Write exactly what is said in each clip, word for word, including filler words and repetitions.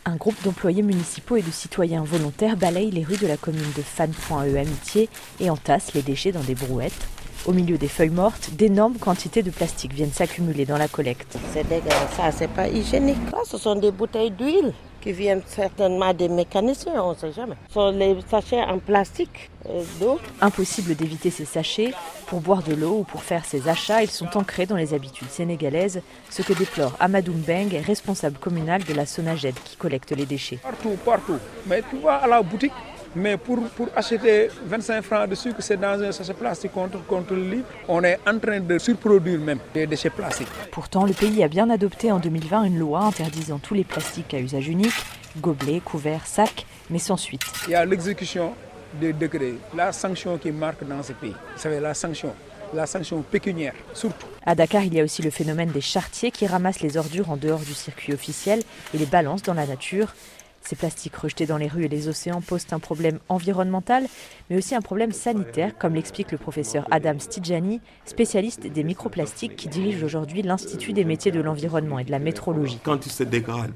Un groupe d'employés municipaux et de citoyens volontaires balaye les rues de la commune de Fan-Point-E Amitié et entasse les déchets dans des brouettes. Au milieu des feuilles mortes, d'énormes quantités de plastique viennent s'accumuler dans la collecte. C'est dégueulasse, ça c'est pas hygiénique. Là, ce sont des bouteilles d'huile qui viennent certainement des mécaniciens, on ne sait jamais. Ce sont les sachets en plastique euh, d'eau. Impossible d'éviter ces sachets. Pour boire de l'eau ou pour faire ses achats, ils sont ancrés dans les habitudes sénégalaises, ce que déplore Amadou Mbeng, responsable communal de la Sonaged qui collecte les déchets. Partout, partout. Mais tu vas à la boutique, mais pour, pour acheter vingt-cinq francs de sucre, c'est dans un sachet plastique contre, contre le litre. On est en train de surproduire même des déchets plastiques. Pourtant, le pays a bien adopté en deux mille vingt une loi interdisant tous les plastiques à usage unique, gobelets, couverts, sacs, mais sans suite. Il y a l'exécution des décrets, la sanction qui marque dans ce pays. Vous savez, la sanction, la sanction pécuniaire, surtout. À Dakar, il y a aussi le phénomène des charretiers qui ramassent les ordures en dehors du circuit officiel et les balancent dans la nature. Ces plastiques rejetés dans les rues et les océans posent un problème environnemental, mais aussi un problème sanitaire, comme l'explique le professeur Adam Stidjani, spécialiste des microplastiques qui dirige aujourd'hui l'Institut des métiers de l'environnement et de la métrologie. Quand il se dégrade,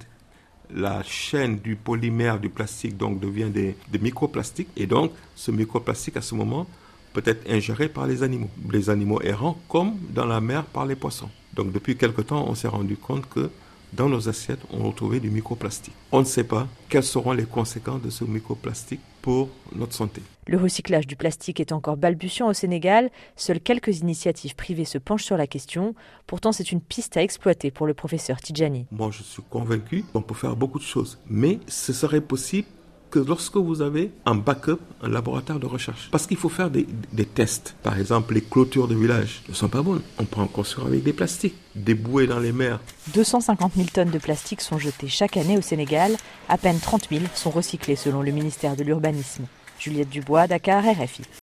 la chaîne du polymère du plastique donc devient des, des microplastiques, et donc ce microplastique à ce moment peut être ingéré par les animaux, les animaux errants, comme dans la mer par les poissons. Donc depuis quelque temps, on s'est rendu compte que dans nos assiettes, on retrouvait du microplastique. On ne sait pas quelles seront les conséquences de ce microplastique pour notre santé. Le recyclage du plastique est encore balbutiant au Sénégal. Seules quelques initiatives privées se penchent sur la question. Pourtant, c'est une piste à exploiter pour le professeur Tidjani. Moi, je suis convaincu qu'on peut faire beaucoup de choses. Mais ce serait possible que lorsque vous avez un backup, un laboratoire de recherche. Parce qu'il faut faire des, des tests. Par exemple, les clôtures de village ne sont pas bonnes. On peut en construire avec des plastiques. Des bouées dans les mers. deux cent cinquante mille tonnes de plastique sont jetées chaque année au Sénégal. À peine trente mille sont recyclées selon le ministère de l'Urbanisme. Juliette Dubois, Dakar, R F I.